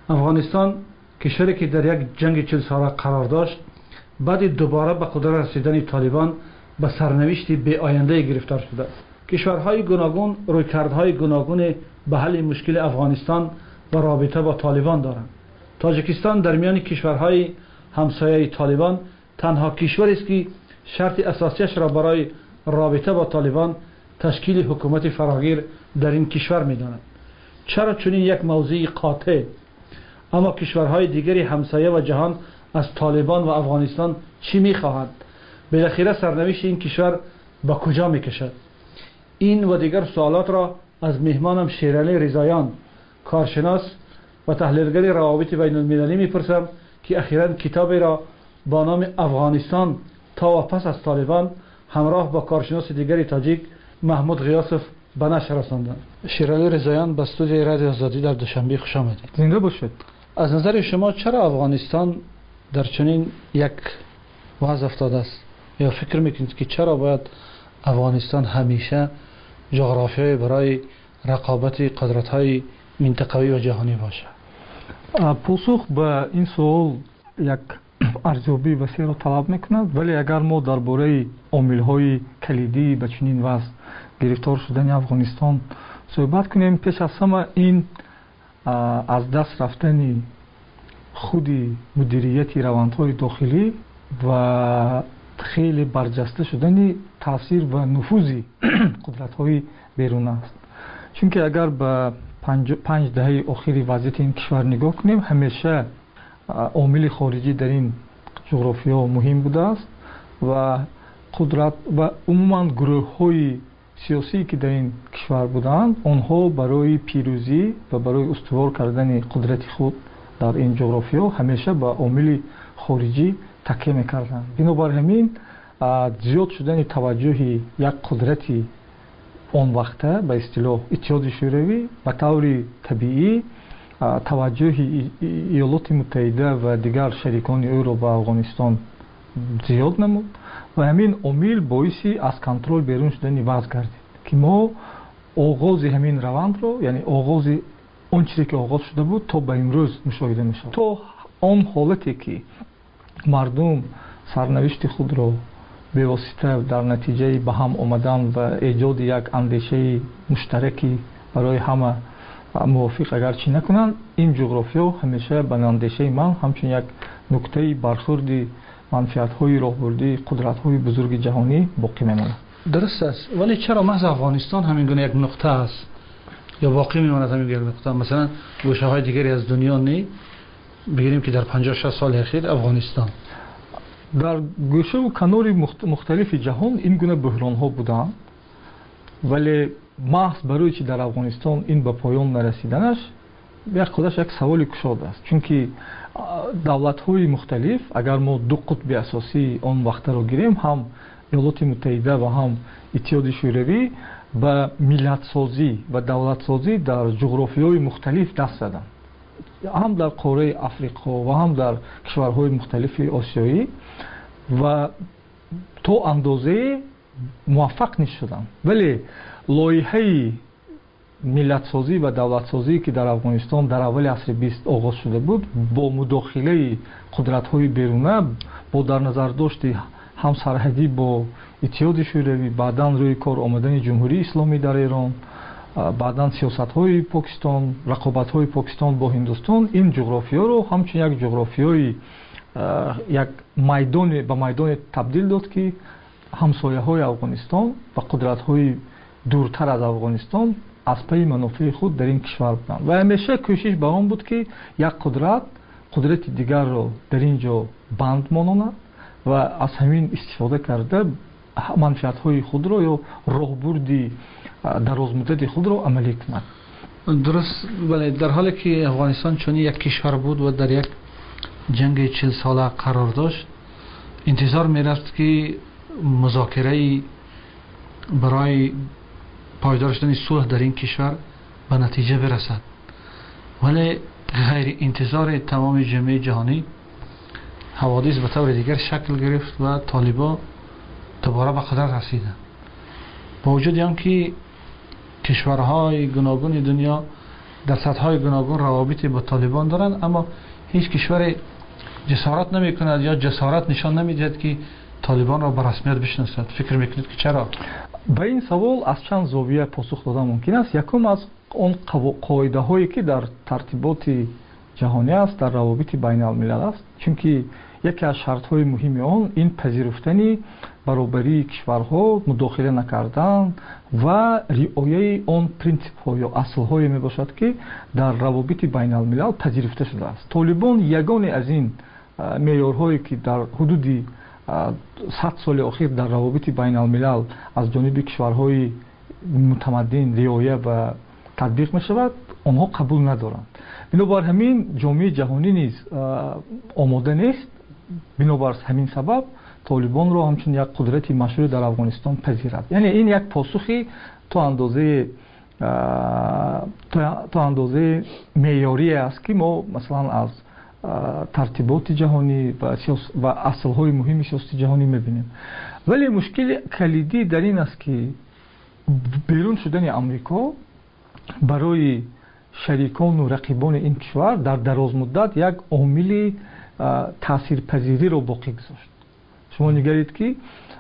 افغانستان کشوری که در یک جنگ 40 ساله قرار داشت، بعد دوباره به قدرت رسیدن طالبان به سرنوشت بی آینده گرفتار شده. کشورهای گوناگون رویکردهای گوناگون به حل مشکل افغانستان و رابطه با طالبان دارند. تاجیکستان در میان کشورهای همسایه طالبان تنها کشوری است که شرط اساسیش را برای رابطه با طالبان تشکیل حکومت فراگیر در این کشور می‌داند. چرا چنین یک موضوع قاطع؟ اما کشورهای دیگری همسایه و جهان از طالبان و افغانستان چی می‌خواهند؟ بالاخره سرنوشت این کشور به کجا می‌کشد؟ این و دیگر سوالات را از مهمانم شیرعلی رضاییان، کارشناس و تحلیلگر روابط بین المللی میپرسم که اخیراً کتابی را با نام افغانستان تا و پس از طالبان همراه با کارشناس دیگری تاجیک محمود غیاسف به نشر رساندند. شیرعلی رضاییان به استودیوی رادیو آزادی در دوشنبه خوش آمدید. زنده باشید. از نظر شما چرا افغانستان در چنین یک وضع افتاده است؟ یا فکر میکنید که چرا باید افغانستان همیشه جغرافیایی برای رقابت قدرت‌های منطقوی و جهانی باشه؟ پاسخ به این سوال یک ارزیابی وسیع را طلب میکند، ولی اگر ما درباره عامل‌های کلیدی به چنین وضع گرفتار شدن افغانستان صحبت کنیم، پیش از همه این از دست رفتن خود مدیریت روندهای داخلی و خیلی برجسته شدن تاثیر و نفوذ قدرت‌های بیرون است. چون که اگر به 5 دهه اخیر وضعیت این کشور نگاه کنیم، همیشه عامل خارجی در این جغرافیا مهم بوده است و قدرت و عموما گروه‌های سیاسی که در این کشور بودند، آنها برای پیروزی و برای استوار کردن قدرت خود در این جغرافیا همیشه به عامل خارجی تکیه می‌کردند. بنابر همین زیاد شدن توجه یک قدرتی اون وقته به اصطلاح اتحاد شوروی به طور طبیعی توجه ایالات متحده و دیگر شریکان او را به افغانستان زیاد نمود و همین عامل باعثی از کنترل بیرون شدن وضع گردید که ما آغاز همین روند رو، یعنی آغاز اون چیزی که آغاز شده بود تا به امروز مشاهده می‌شود. تو آن حالتی که مردم سرنوشت خود را به واسطه در نتیجه به هم آمدن و ایجاد یک اندیشه مشترکی برای همه موافق اگرچه نکنند، این جغرافیا همیشه به اندیشه من همچون یک نکته برخورد منفعت‌های راهبردی قدرت‌های بزرگ جهانی باقی میماند. درست است، ولی چرا محض افغانستان همین گونه یک نقطه است یا باقی میماند همین یک نقطه؟ مثلا گوشه‌های دیگری از دنیا نه بگیریم که در 50-60 سال اخیر افغانستان در گوشه و کنار مختلف جهان این گونه بحران‌ها بودند، ولی محض برای چی در افغانستان این به پایان نرسیدنش یک خودش یک سوال کشاده است. چون که دولت‌های مختلف اگر ما دو قطب اساسی آن وقت را گیریم، هم ایالات متحده و هم اتحاد شوروی، به ملت سازی و دولت سازی در جغرافیای مختلف دست زدند، هم در قاره افریقا و هم در کشورهای مختلف آسیایی، و تو اندازه موفق نشدند. ولی لایحه ملت سازی و دولت سازی که در افغانستان در اول عصر 20 آغاز شده بود، با مداخله قدرت‌های بیرونه، با در نظر داشت هم سرحدی با اتحاد شوروی، بعداً روی کار آمدن جمهوری اسلامی در ایران، بعداً سیاست‌های پاکستان، رقابت‌های پاکستان با هندوستان، این جغرافیا رو همچون یک جغرافیای یک میدان به میدان تبدیل داد که همسایه‌های افغانستان و قدرت‌های دورتر از افغانستان از پی منافع خود در این کشور بودند و همیشه کوشش به آن بود که یک قدرت دیگر را در اینجا بند ماناند و از همین استفاده کرده منفعت‌های خود را یا راهبردی درازمدت خود را عملی کند. درست، ولی در حالی که افغانستان چون یک کشور بود و در یک جنگ 40 ساله قرار داشت، انتظار می‌رفت که مذاکره برای پایدار شدن صلح در این کشور به نتیجه برسد، ولی غیر انتظار تمام جامعه جهانی حوادث به طور دیگر شکل گرفت و طالبان دوباره به قدرت رسیدند. با وجود آنکه کشورهای گوناگون دنیا در سطح‌های گوناگون روابطی با طالبان دارند، اما هیچ کشور جسارت نمی‌کند یا جسارت نشان نمی‌دهد که طالبان را به رسمیت بشناسد. فکر می‌کنید که چرا؟ به این سوال از چند زاویه پاسخ دادن ممکن است. یکم از اون قاعده‌هایی که در ترتیبات جهانی است، در روابط بین الملل است، چونکه یکی از شرط‌های مهم آن این پذیرفتن برابری کشورها، مداخله نکردن و رعایت آن پرینسیپ‌ها یا اصل‌های میباشد که در روابط بین الملل پذیرفته شده است. طالبان یگانه از این معیارهایی که در حدود 100 سال اخیر در روابط بین الملل از جانب کشورهای متمدن رعایت و تطبیق می شود، آنها قبول ندارند. بنابر همین جامعه جهانی نیز آماده نیست. بنابر همین سبب طالبان را همچون یک قدرت مشروع در افغانستان پذیرد. یعنی این یک پاسخی تا اندازه معیاری است که ما مثلا از ترتیبات جهانی و اصل‌های مهم سیاست جهانی می‌بینیم. ولی مشکل کلیدی در این است که بیرون شدن آمریکا برای شریکان و رقیبان این کشور در دراز مدت یک عامل تاثیرپذیری را باقی گذاشت. شما نگرید که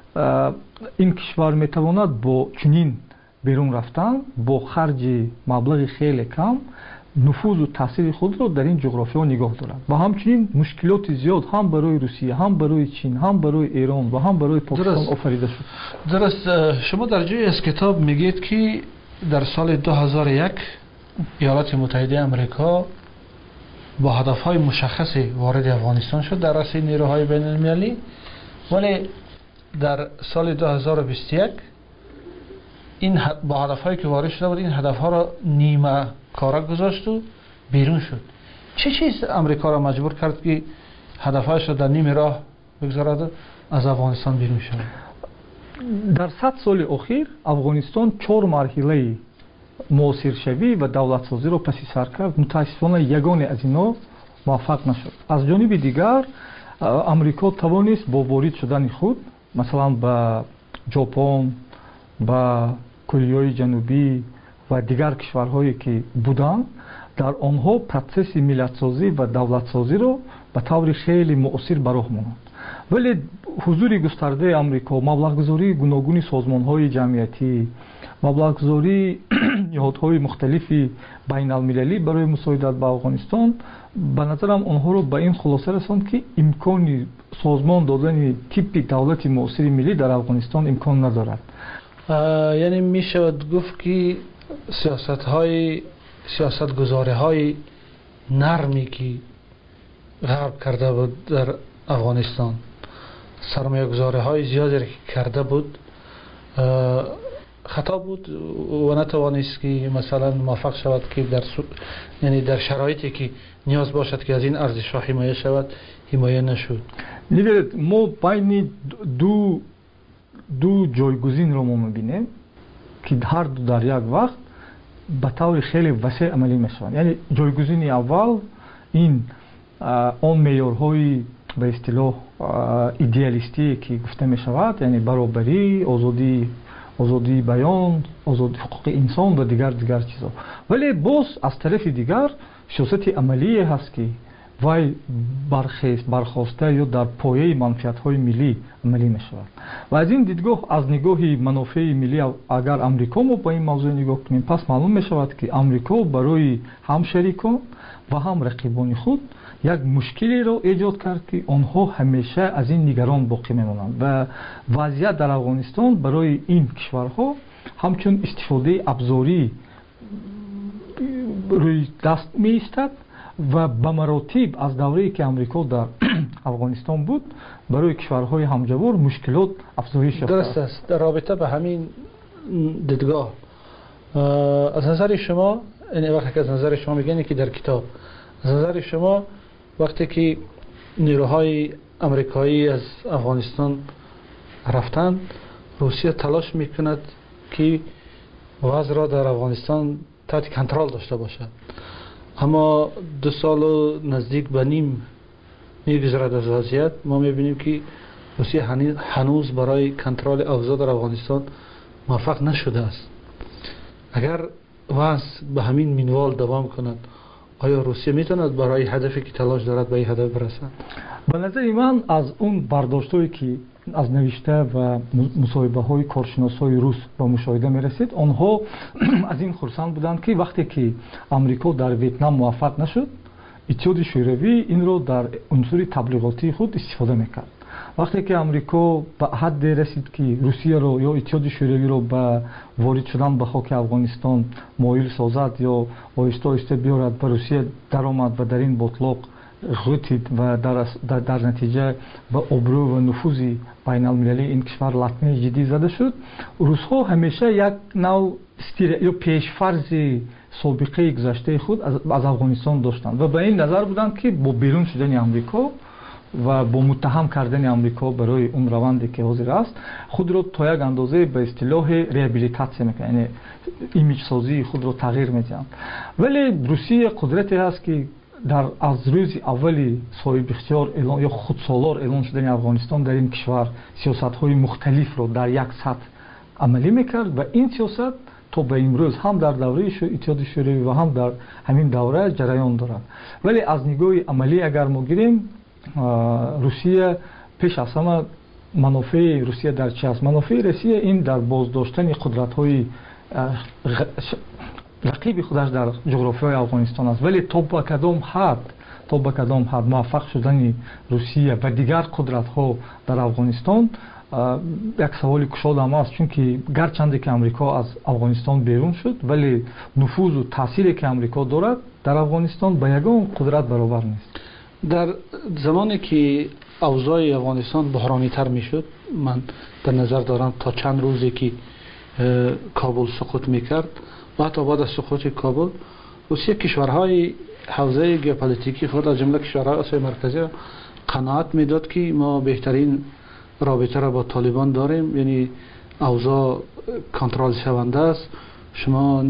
این کشور میتواند با چنین بیرون رفتن با خرج مبلغ خیلی کم نفوذ و تاثیر خود را در این جغرافیا نگاه دارد و همچنین مشکلات زیاد هم برای روسیه، هم برای چین، هم برای ایران و هم برای پاکستان آفریده شد. درست. شما در جای از کتاب میگید که در سال 2001 ایالات متحده آمریکا با هدفهای مشخصی وارد افغانستان شد در رأس نیروهای بین المللی، ولی در سال 2021 این با هدفهایی که وارد شده بود این هدفها را نیمه کاره گذاشت و بیرون شد. چه چیز امریکا را مجبور کرد که هدفهایش را در نیمه راه بگذارد و از افغانستان بیرون شد؟ در 100 سال اخیر افغانستان 4 مرحله موثرشوی و دولتسازی را پس سر کرد. متاسفانه یگانه از اینا موفق نشد. از جانب دیگر امریکا توانست با وارد شدن خود مثلا به ژاپن، به کره جنوبی و دیگر کشورهایی که بودند در آنها پروسس ملت‌سازی و دولت‌سازی را به طور خیلی مؤثر به راه ماند. ولی حضور گسترده آمریکا، مبلغ‌گذاری گوناگون سازمان‌های جمعیتی، مبلغ‌گذاری نهادهای مختلفی بین المللی برای مساعدت به افغانستان به نظرم آنها را به این خلاصه رساند که امکان سازمان دادن تیپ دولت مؤثر ملی در افغانستان امکان ندارد. یعنی می شود گفت که سیاستگزاری‌های نرمی که غرب کرده بود در افغانستان، سرمایه‌گذاری‌های زیادی که کرده بود خطا بود و نتوانست که مثلا موفق شود که یعنی در شرایطی که نیاز باشد که از این ارزش‌ها حمایه شود حمایه نشد. نگرید ما بین دو جایگزین رو ما می‌بینیم که هر دو در یک وقت به طور خیلی وسیع عملی میشوند. یعنی جایگزین اول این آن معیارهای به اصطلاح ایدئالیستی که گفته میشود، یعنی برابری، آزادی بیان، آزادی حقوق انسان و دیگر چیزا. ولی باز از طرف دیگر سیاست عملی هست که وای برخواسته یا در پایه منفعت‌های ملی عملی می‌شود. و از این دیدگاه از نگاه منافع ملی اگر امریکا ما با این موضوع نگاه کنیم، پس معلوم می‌شود که امریکا برای هم شریکان و هم رقیبان خود یک مشکلی را ایجاد کرد که آنها همیشه از این نگران باقی می‌مانند و وضعیت در افغانستان برای این کشورها همچون استفاده ابزاری روی دست می‌ایستد و به مراتب از دوره‌ای که امریکا در افغانستان بود برای کشورهای همجوار مشکلات افزایش یافته درست است. در رابطه به همین دیدگاه از نظر شما، یعنی وقتی که از نظر شما میگن که در کتاب از نظر شما وقتی که نیروهای آمریکایی از افغانستان رفتند، روسیه تلاش میکند که وضع را در افغانستان تحت کنترل داشته باشد، اما 2 سال و نزدیک به نیم میگذرد از وضعیت ما میبینیم که روسیه هنوز برای کنترل اوضاع در افغانستان موفق نشده است. اگر وضع به همین منوال دوام کند، آیا روسیه میتواند برای هدفی که تلاش دارد به این هدف برسد؟ به نظر من از اون برداشت‌هایی که از نوشته و مصاحبه‌های کارشناسای روس با مشاهده می‌رسید، آنها از این خرسند بودند که وقتی که آمریکا در ویتنام موفق نشد، اتحاد شوروی این رو در عنصر تبلیغاتی خود استفاده می‌کرد. وقتی که آمریکا به حد رسید که روسیه رو یا اتحاد شوروی رو به وارد شدن به خاک افغانستان مایل سازد یا آهسته آهسته بیارد به روسیه درآمد و در این بطلاق غوتید و در نتیجه به ابرو و نفوذ بین المللی این کشور لطمه جدی زده شد. روس‌ها همیشه یک نوع یا پیشفرض سابقه گذشته خود از افغانستان داشتند و به این نظر بودند که با بیرون شدن آمریکا و با متهم کردن آمریکا برای اون روندی که حاضر است خود را تا یک اندازه به اصطلاح ریابیلیتاسیون میکنند، یعنی ایمیج سازی خود را تغییر میدهند. ولی روسیه قدرتی هست که از روز اولی صاحب اختیار اعلان یا خودسالار اعلان شدن افغانستان در این کشور سیاست‌های مختلف را در یک سطح عملی میکرد و این سیاست تا به امروز هم در دوره اتحاد شوروی و هم در همین دوره جریان دارد. ولی از نگاه عملی اگر ما گیریم، روسیه پیش از همه منافع روسیه در چی است؟ منافع روسیه این در بازداشتن قدرت‌های رقیب خودش در جغرافیای افغانستان است. ولی تا به کدام حد موفق شدن روسیه و دیگر قدرت‌ها در افغانستان یک سوال کشاد هم است، چون که گرچند که امریکا از افغانستان بیرون شد ولی نفوذ و تأثیری که امریکا دارد در افغانستان به یگان قدرت برابر نیست. در زمانی که اوضاع افغانستان بحرانی تر می شد، من در نظر دارم تا چند روزی که کابل سقوط می کرد و حتی بعد از سقوط کابل روسیه کشورهای حوزه ژئوپلیتیکی خود از جمله کشورهای آسیای مرکزی را قناعت می داد که ما بهترین رابطه را با طالبان داریم، یعنی اوضاع کنترل شونده است، شما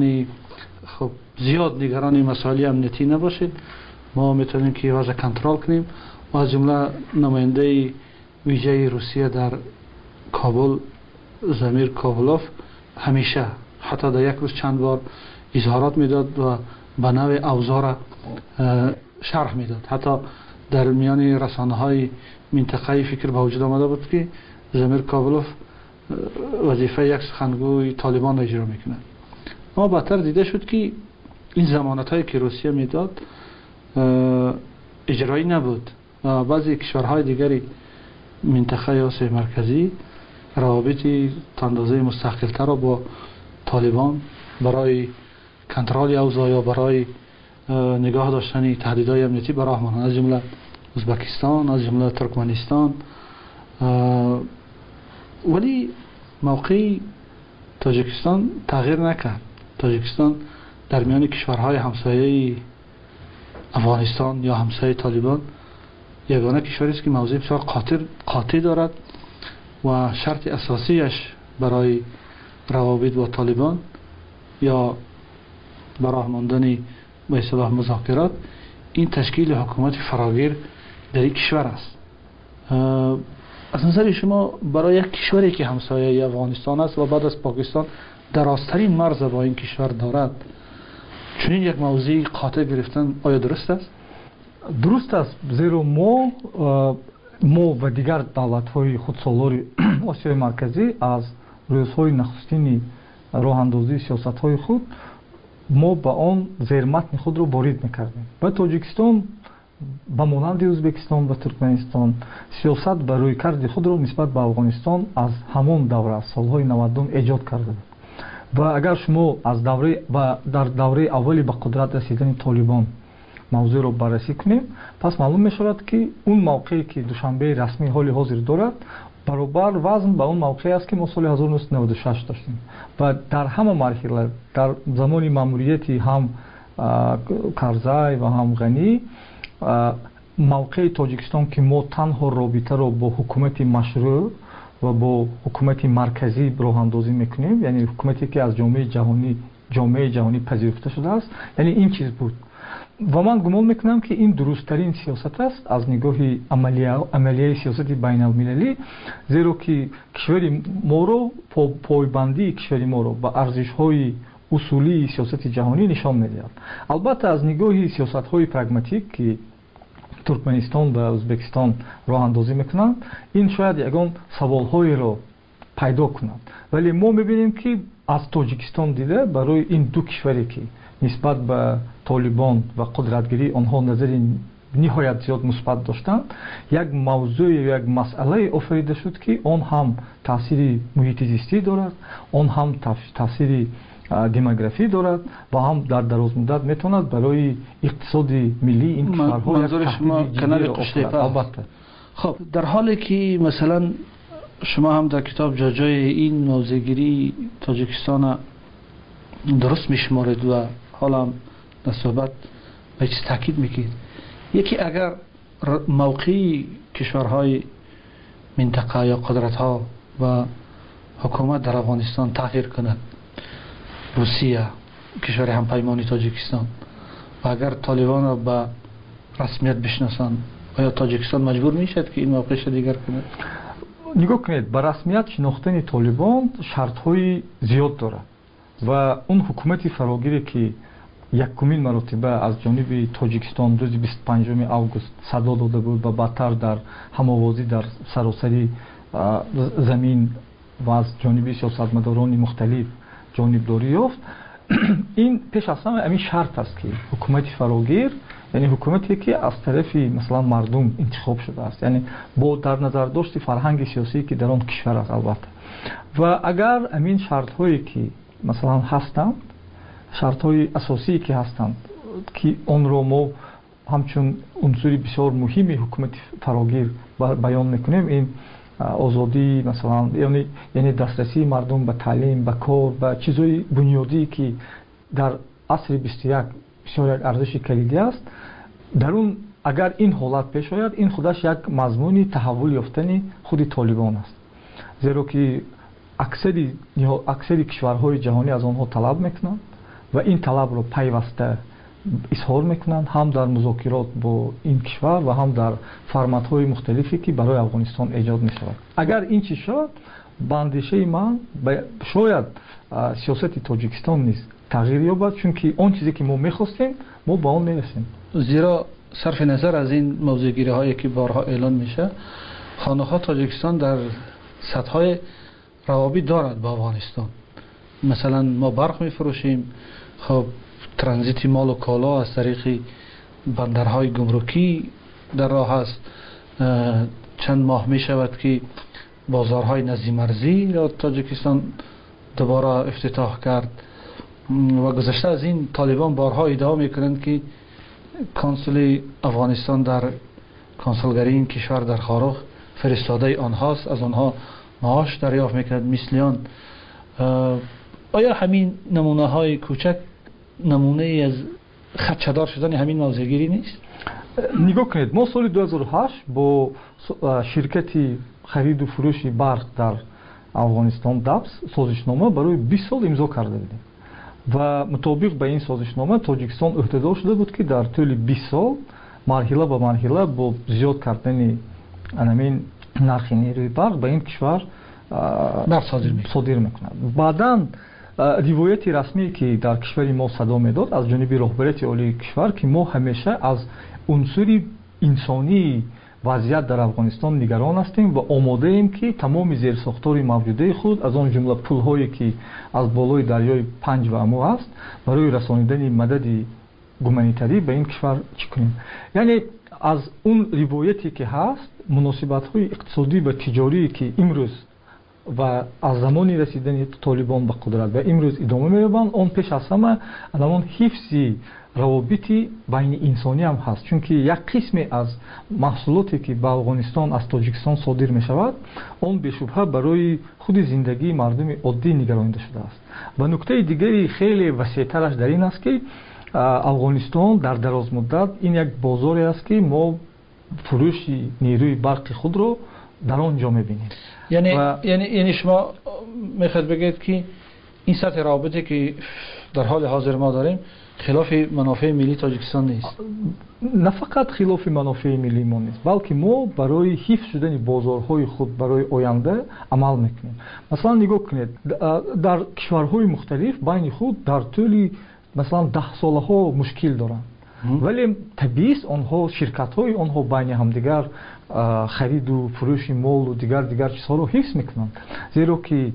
زیاد نگران مسائل امنیتی نباشید، ما میتونیم که وضع کنترل کنیم. و از جمله نماینده ویژه روسیه در کابل زمیر کابلوف همیشه حتی در یک روز چند بار اظهارات میداد و به نوع اوضاع را شرح میداد. حتی در میان رسانه های منطقه‌ای فکر به وجود آمده بود که زمیر کابلوف وظیفه یک سخنگوی طالبان را اجرا میکنه. اما بعدتر دیده شد که این ضمانت هایی که روسیه میداد اجرایی نبود و بعضی کشورهای دیگری منطقه آسیای مرکزی روابطی تا اندازه مستقل‌تر را با طالبان برای کنترل اوضاع یا برای نگاه داشتن تهدیدهای امنیتی به راه ماندند، از جمله ازبکستان، از جمله ترکمنستان. ولی موقع تاجیکستان تغییر نکرد. تاجیکستان در میان کشورهای همسایه افغانستان یا همسایه طالبان یگانه کشوری است که موضع بسیار قاطع دارد و شرط اساسیش برای روابط با طالبان یا برای ماندن به اصطلاح مذاکرات این تشکیل حکومت فراگیر در این کشور است. از نظر شما برای یک کشوری که همسایه افغانستان است و بعد از پاکستان درازترین مرز با این کشور دارد، چنین یک موضوع قاطع گرفتن آیا درست است؟ درست است، زیرا ما و دیگر دولت‌های خودسالار آسیای مرکزی از روزهای نخستین راه‌اندازی سیاست‌های خود ما با آن زیرمتن خود را وارد می‌کردیم. و تاجیکستان به مانند ازبکستان و ترکمنستان سیاست و رویکرد خود را نسبت به افغانستان از همان دوره سالهای 90 ایجاد کرده بود. و اگر شما از در دوره اولی به قدرت رسیدن طالبان موضوع را بررسی کنیم، پس معلوم می شود که اون موقعی که دوشنبه رسمی حال حاضر دارد برابر وزن به اون موقعی است که ما سال 1996 داشتیم. و در همه مرحله در زمان ماموریتی هم کرزای و هم غنی، موقع تاجیکستان که ما تنها رابطه را با حکومت مشروع و با حکومت مرکزی راه اندازی میکنیم، یعنی حکومتی که از جامعه جهانی پذیرفته شده است، یعنی این چیز بود. و من گمان میکنم که این درستترین سیاست است از نگاه عملیه سیاست بین المللی، زیرا که کشور ما رو پایبندی کشور ما رو به ارزش های усули сиёсати ҷаҳонӣ нишон медиҳад. албатта аз нигоҳи сиёсатҳои прагматик ки туркменистон ва ӯзбекистон роҳандозӣ мекунанд, ин шояд ягон саволҳоеро пайдо кунад, вале мо мебинем ки аз тоҷикистон дида барои ин ду кишваре ки нисбат ба толибон ва қудратгирӣ онҳо назари ниҳоят зиёд мусбат доштанд, як мавзӯи як масъалае офарида шуд ки он ҳам таъсири муҳити зистӣ дорад, он ҳам таъсири демографӣ дорад ва ҳам дар дарозмуддат метавонад барои иқтисоди миллии ин кишварҳо як таҳдиди ҷиддиро офарад. албатта خب در حالی که مثلا شما هم در کتاب جای این موضع‌گیری تاجیکستان درست میشمارید و حالا در صحبت به چیز تاکید میکنید، یکی اگر موقعی کشورهای منطقه یا قدرت‌ها و حکومت در افغانستان تغییر کند، روسیه کشور همپیمانی تاجیکستان، و اگر طالبان را به رسمیت بشناسند، آیا تاجیکستان مجبور میشد که این موقعش دیگر کند؟ نگاه کنید، به رسمیت شناختن طالبان شرط‌های زیاد دارد و اون حکومت فراگیری که یکمین مرتبه از جانب تاجیکستان روز 25 آگوست صدا داده بود و بعدتر در هماوازی در سراسر زمین و از جانب سیاستمداران مختلف جانبداری یافت، این پیش از همه همین شرط است که حکومت فراگیر، یعنی حکومتی که از طرف مثلا مردم انتخاب شده است، یعنی با در نظر داشت فرهنگ سیاسی که در آن کشور است البته، و اگر همین شرط هایی که مثلا هستند، شرط های اساسی که هستند که آن را ما همچون عنصر بسیار مهمی حکومت فراگیر بیان میکنیم، این آزادی مثلا یعنی دسترسی مردم به تعلیم، به کار، به چیزهای بنیادی که در عصر 21 بسیار یک ارزش کلیدی است، در اون اگر این حالت پیش آید، این خودش یک مضمون تحول یافتن خود طالبان است، زیرا که اکثر کشورهای جهانی از آنها طلب میکنند و این طلب را پیوسته اظهار میکنند، هم در مذاکرات با این کشور و هم در فرمت‌های مختلفی که برای افغانستان ایجاد میشود. اگر این چیز شد، به اندیشه من شاید سیاست تاجیکستان نیز تغییر یابد، چون که آن چیزی که ما میخواستیم ما به آن میرسیم. زیرا صرف نظر از این موضوعگیری هایی که بارها اعلان میشه، خانه‌ها تاجیکستان در سطح‌های روابط دارد با افغانستان. مثلا ما برق میفروشیم، خب ترانزیت مال و کالا از طریق بندرهای گمرکی در راه است. چند ماه می شود که بازارهای نزدیک مرزی را تاجیکستان دوباره افتتاح کرد و گذشته از این طالبان بارها ادعا میکنند که کنسول افغانستان در کنسولگری این کشور در خارخ فرستاده آنهاست، از آنها معاش دریافت میکند مثلیان. آیا همین نمونه های کوچک نمونه از خدشه‌دار شدن همین موضوعگیری نیست؟ نگاه کنید، ما سال 2008 با شرکت خرید و فروش برق در افغانستان دبس سازشنامه برای 20 سال امضا کرده بودیم و مطابق به این سازشنامه تاجیکستان عهدهدار شده بود که در طول 20 سال مرحله به مرحله با زیاد کردن همین نرخ نیروی برق به این کشور صادر میکند. بعداً روایت رسمی که در کشور ما صدا میداد از جانب رهبریت عالی کشور که ما همیشه از عنصر انسانی وضعیت در افغانستان نگران هستیم و آماده ایم که تمام زیرساخت‌های موجوده خود از آن جمله پل‌هایی که از بالای دریای پنج و امو است برای رسانیدن مدد گومانیتری به این کشور چکنیم. یعنی از اون روایتی که هست، مناسبت‌های اقتصادی و تجاری که امروز و از زمانی رسیدن طالبان به قدرت و امروز ادامه می‌یابند، اون پیش از همه الان حفظ روابط بین انسانی هم هست، چون که یک قسمی از محصولاتی که به افغانستان از تاجیکستان صادر می شود اون به شبهه برای خود زندگی مردم عادی نگرانیده شده است. و نکته دیگری خیلی وسیع‌ترش در این است که افغانستان در دراز مدت این یک بازاری است که ما فروش نیروی برق خود رو در آنجا می‌بینیم. یعنی شما میخواید بگید که این سطح رابطه که در حال حاضر ما داریم خلاف منافع ملی تاجیکستان نیست. نه فقط خلاف منافع ملی ما نیست، بلکه ما برای حفظ شدن بازارهای خود برای آینده عمل میکنیم. مثلا نگاه کنید در کشورهای مختلف بین خود در طول مثلا 10 سالها مشکل دارند، ولی طبیعی است آنها شرکت‌های آنها بین همدیگر خرید و فروش مال و دیگر چیزها رو حفظ میکنند، زیرا که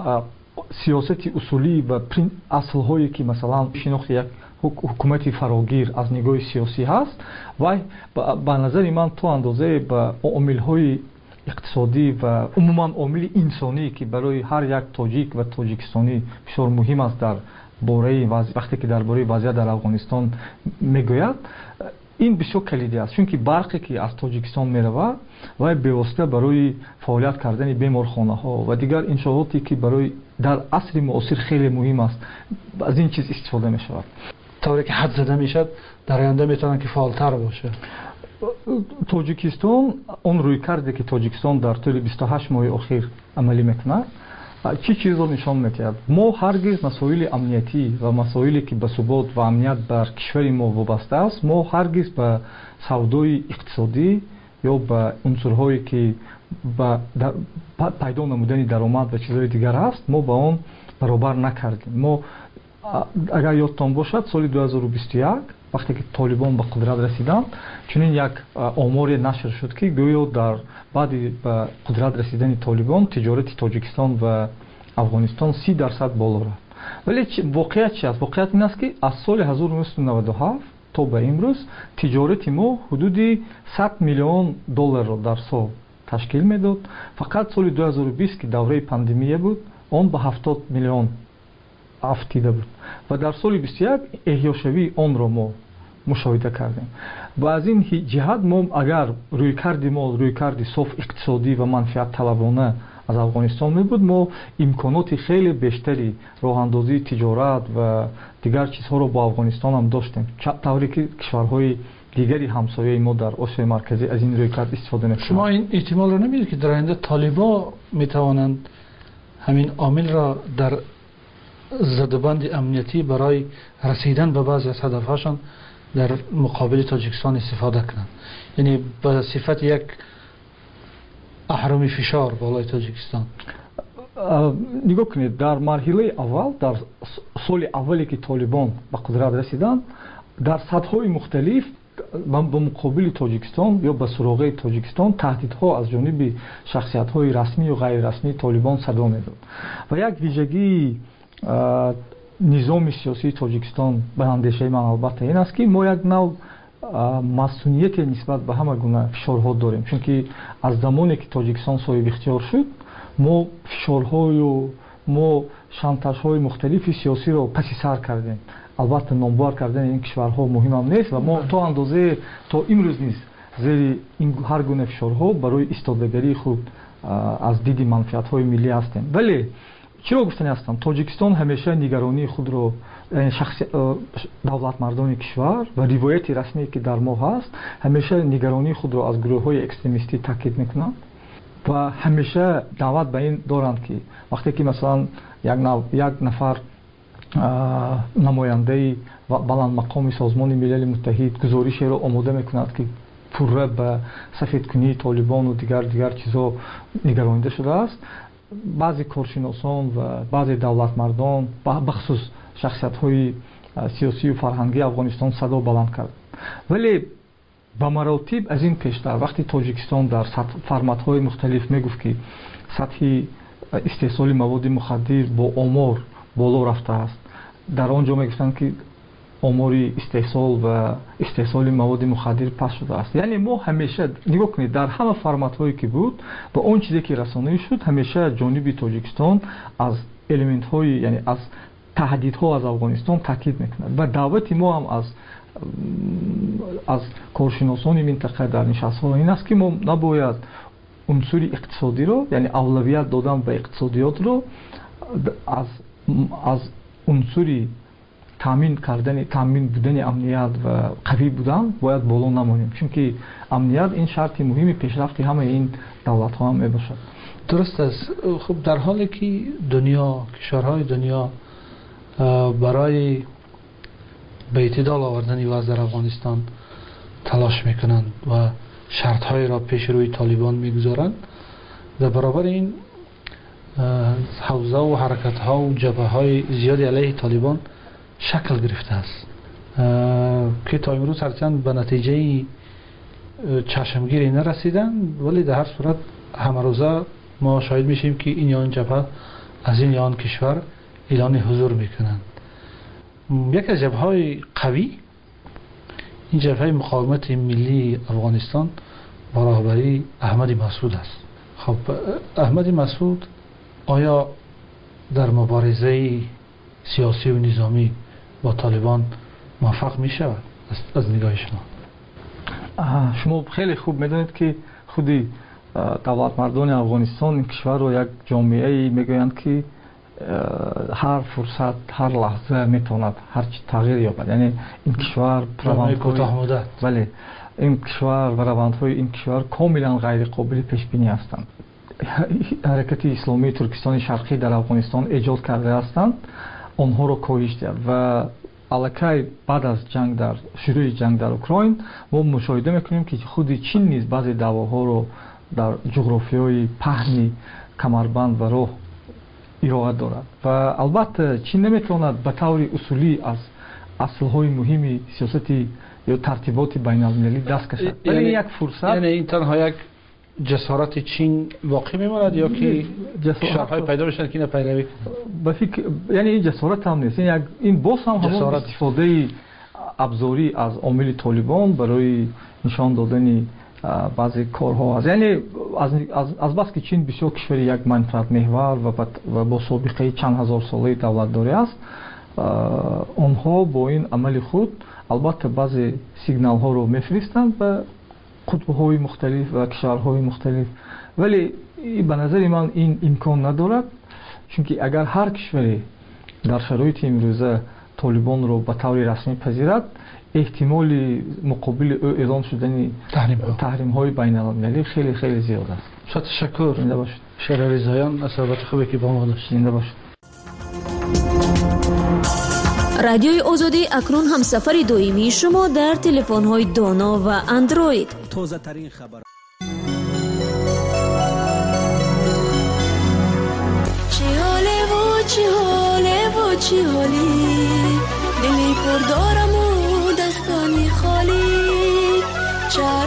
سیاست اصولی و اصل‌هایی که مثلا شناخت یک حکومت فراگیر از نگاه سیاسی هست و به نظر من تو اندازه به عامل‌های اقتصادی و عموما عامل انسانی که برای هر یک تاجیک و تاجیکستانی بسیار مهم است در باره وقتی که درباره وضعیت در افغانستان میگوید، این بسیار کلیدی است، چون که برقی که از تاجیکستان میرود و به‌واسطه برای فعالیت کردن بیمارخانه‌ها و دیگر انشاءاتی که برای در عصر معاصر خیلی مهم است از این چیز استفاده می‌شود. طوری که حد زده میشد در آینده میتونن که فعالتر باشه. تاجیکستان اون روی کرده که تاجیکستان در طول 28 ماه اخیر عملی میکنه چی چیز رو نشان میدهد؟ ما هرگز مسائل امنیتی و مسائلی که به ثبات و امنیت بر کشور ما وابسته است، ما هرگز به سودای اقتصادی یا به عنصرهایی که به پیدا نمودن درآمد و چیزهای دیگر است، ما با آن برابر نکردیم. ما اگر یادتان باشد سال 2021 وقتی که طالبان به قدرت رسیدند، چنین یک آماری نشر شد که گویا در بعد به قدرت رسیدن طالبان تجارت تاجیکستان و افغانستان 30% بالا رفت. ولی واقعیت چی است؟ واقعیت این است که از سال 1997 تا به امروز تجارت ما حدود 100 میلیون دلار را در سال تشکیل میداد. فقط سال 2020 که دوره پاندمی بود، آن به 70 میلیون افتیده بود و در سال 21 احیاشوی آن را ما مشاهده کردیم. و از این جهت ما اگر رویکرد صاف اقتصادی و منفعت طلبانه از افغانستان می بود، ما امکانات خیلی بیشتری راه اندازی تجارت و دیگر چیزها را با افغانستان هم داشتیم، طوری که کشورهای دیگری همسایه ما در آسیای مرکزی از این رویکرد استفاده نمی‌کنند. شما این احتمال را نمیدید که در آینده طالبان میتوانند همین عامل را در زدبند امنیتی برای رسیدن به بعضی از هدفهاشان در مقابل تاجیکستان استفاده کنند، یعنی به صفت یک اهرم فشار بالای تاجیکستان؟ نگاه کنید، در مرحله اول، در سال اولی که طالبان به قدرت رسیدند، در سطح‌های مختلف به مقابل تاجیکستان یا به سراغ تاجیکستان تهدیدها از جانب شخصیت‌های رسمی و غیر رسمی طالبان صدا می‌داد و یک ویژگی نظام سیاسی تاجیکستان به اندیشه من البته این است که ما یک نوع مسئولیت نسبت به همه گونه فشارها داریم، چون که از زمانی که تاجیکستان صاحب اختیار شد ما فشارهای و ما شانتاژهای مختلف سیاسی را پس سر کردیم. البته نامبر کردن این کشورها مهم هم نیست و ما تا اندازه تا امروز نیست زیر این هر گونه فشارها برای ایستادگی خود از دید منفعت‌های ملی هستیم. ولی چرا گفتنی هستم؟ تاجیکستان همیشه نگرانی خود رو دولت مردان کشور و روایت رسمی که در ما هست، همیشه نگرانی خود رو از گروه‌های اکستریمیستی تاکید میکنند و همیشه دعوت به این دارند که وقتی که مثلا یک نفر نماینده بلند مقام سازمان ملل متحد گزارشی را آماده میکند که پوره به سفیدکنی طالبان و دیگر چیزا نگرانیده شده است، بعضی کارشناسان و بعضی دولت مردان بخصوص شخصیت‌های سیاسی و فرهنگی افغانستان صدا بلند کرد. ولی به مراتب از این پیشتر وقتی تاجیکستان در فرمت‌های مختلف میگفت که سطح استحصال مواد مخدر با آمار بالا رفته است، در آنجا میگفتند که آمار استحصال مواد مخدر پس شده است. یعنی ما همیشه نگاه کنید در همه فرمت‌هایی که بود و اون چیزی که رسانه‌ای شد، همیشه جانب تاجیکستان از المنت‌های یعنی از تهدیدها از افغانستان تاکید میکند و دعوت ما هم از کارشناسان منطقه در نشست‌ها این است که ما نباید عنصر اقتصادی رو، یعنی اولویت دادن به اقتصادیات رو از عنصر تامین بودن امنیت و قوی بودن باید بالا نمانیم، چون که امنیت این شرط مهمی پیشرفت همه این دولت ها هم میباشد. درست است. خب در حالی که کشورهای دنیا برای به اعتدال آوردن وضع در افغانستان تلاش میکنند و شرطهای را پیش روی طالبان میگذارند. در برابر این حوزه و حرکت ها و جبهه های زیادی علیه طالبان شکل گرفته است که تا امروز هرچند به نتیجه چشمگیری نرسیدن، ولی در هر صورت همه روزه ما شاهد میشیم که این یا آن جبهه از این یا آن کشور اعلان حضور میکنند. یک از جبهه های قوی این جبهه مقاومت ملی افغانستان با رهبری احمد مسعود است. خب احمد مسعود آیا در مبارزه سیاسی و نظامی با طالبان موفق می شود از نگاه شما؟ شما خیلی خوب میدونید که خودی دولت مردان افغانستان این کشور رو یک جامعه میگویند که هر فرصت هر لحظه میتواند هر چی تغییر یابد. یعنی این کشور بله این کشور و روندهای این کشور کاملا غیر قابل پیش بینی هستند. حرکت اسلامی ترکستان شرقی در افغانستان ایجاد کرده هستند، آنها رو کاهش داد و الکی بعد از جنگ در شروع جنگ در اوکراین ما مشاهده میکنیم که خود چین نیز بعضی دعواها رو در جغرافیای پهنی کمربند و راه ارائه دارد و البته چین نمیتواند به طور اصولی از اصلهای مهمی سیاستی یا ترتیبات بین المللی دست کشد، ولی یک فرصت یعنی این تنها یک جسارت چین واقع میماند یا که کشورهای پیدا بشن که اینو پیروی یعنی این جسارت هم نیست، این باز هم همون استفاده ابزاری از عامل طالبان برای نشان دادن بعضی کارها است. یعنی از بس که چین بسیار کشور یک منفعت محور و با سابقه چند هزار ساله دولتداری است، آنها با این عمل خود البته بعضی سیگنال ها رو میفرستند به قطب‌های مختلف و کشورهای مختلف، ولی به نظر من این امکان ندارد، چون که اگر هر کشوری در شرایط امروزه طالبان رو به طور رسمی پذیرد، احتمال مقابل او اعلام شدن تحریم های بین المللی خیلی خیلی زیاد است. تشکر. زنده باشید. شهر رضاییان از صحبت خوبی که با ما داشتید. زنده باشید. رادیوی آزادی اکنون هم سفر دائمی شما در تلفن‌های دانا و اندروید. تازه ترین خبر. چی حالی دلی پر دارم و دستانی خالی.